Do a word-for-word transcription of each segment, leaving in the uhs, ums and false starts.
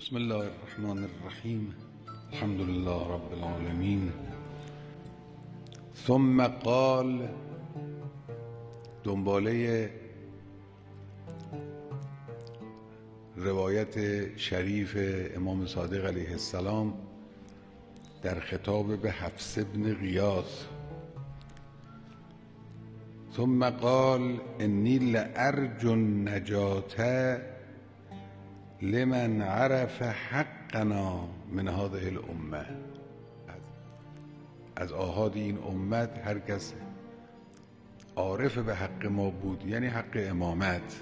بسم الله الرحمن الرحیم. الحمد لله رب العالمین. ثم قال، دنباله روایت شریف امام صادق علیه السلام در خطاب به حفص بن غیاث. ثم قال انی لارجو النجاة لمن عرف حقنا من هذه الامه. از آحاد این امت هر کس عارف به حق ما بود، یعنی حق امامت.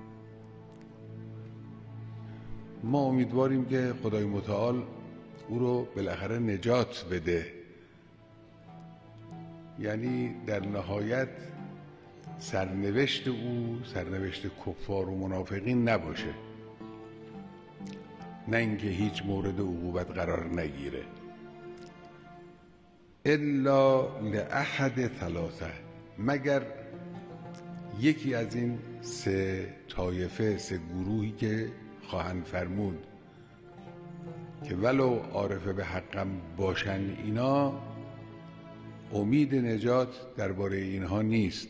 ما امیدواریم که خدای متعال او رو بالاخره نجات بده، یعنی در نهایت سرنوشت او سرنوشت کفار و منافقین نباشه، نه اینکه هیچ مورد عقوبت قرار نگیره. الا لاحد ثلاثه، مگر یکی از این سه طایفه، سه گروهی که خواهند فرمود که ولو عارف به حقم باشن، اینا امید نجات درباره اینها نیست.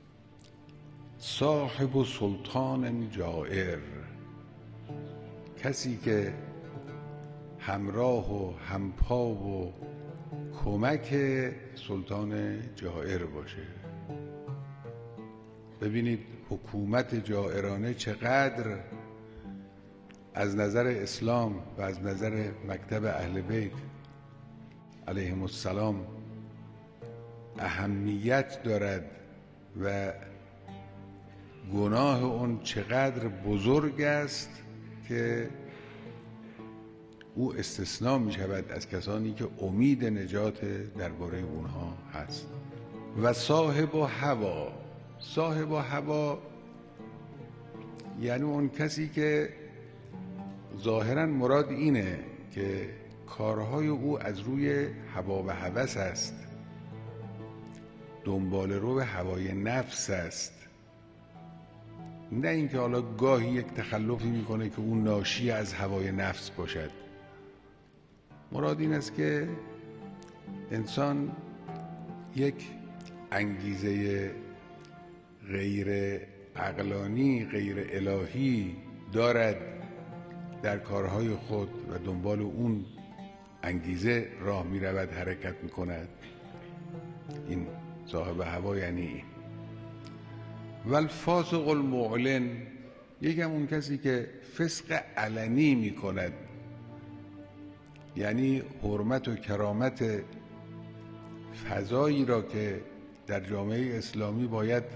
صاحب سلطان جائر، کسی که همراه و همپا و کمک سلطان جائر باشه. ببینید حکومت جائرانه چقدر از نظر اسلام و از نظر مکتب اهل بیت علیهم السلام اهمیت دارد و گناه اون چقدر بزرگ است که او استثناء می شود از کسانی که امید نجات درباره اونها هست. و صاحب و هوا، صاحب و هوا یعنی اون کسی که ظاهرا مراد اینه که کارهای او از روی هوا و هوس است، دنبال رو به هوای نفس است، نه اینکه حالا گاهی یک تخلفی میکنه که اون ناشی از هوای نفس باشد. مراد این است که انسان یک انگیزه غیر عقلانی، غیر الهی دارد در کارهای خود و دنبال اون انگیزه راه می رود، حرکت می کند. این صاحب هوا یعنی این. والفاسق المعلن، یکم اون کسی که فسق علنی می کند، یعنی حرمت و کرامت فضایی را که در جامعه اسلامی باید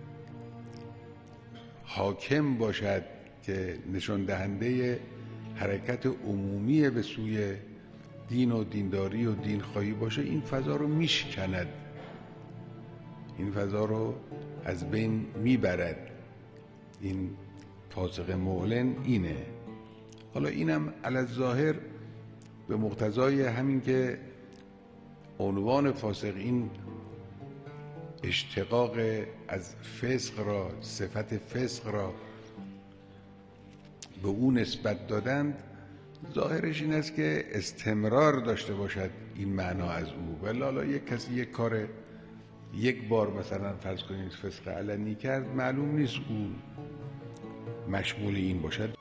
حاکم باشد که نشان دهنده حرکت عمومی به سوی دین و دینداری و دینخواهی باشه، این فضا رو میشکند، این فضا رو از بین میبرد. این فاسق معلن اینه. حالا اینم علی الظاهر به مقتضای همین که عنوان فاسق این اشتقاق از فسق را، صفت فسق را به او نسبت دادند، ظاهرش این است که استمرار داشته باشد این معنا از او. ولی حالا یک کسی یک کار یک بار مثلا فرض کنید فسق علنی کرد، معلوم نیست او مشمول این باشد.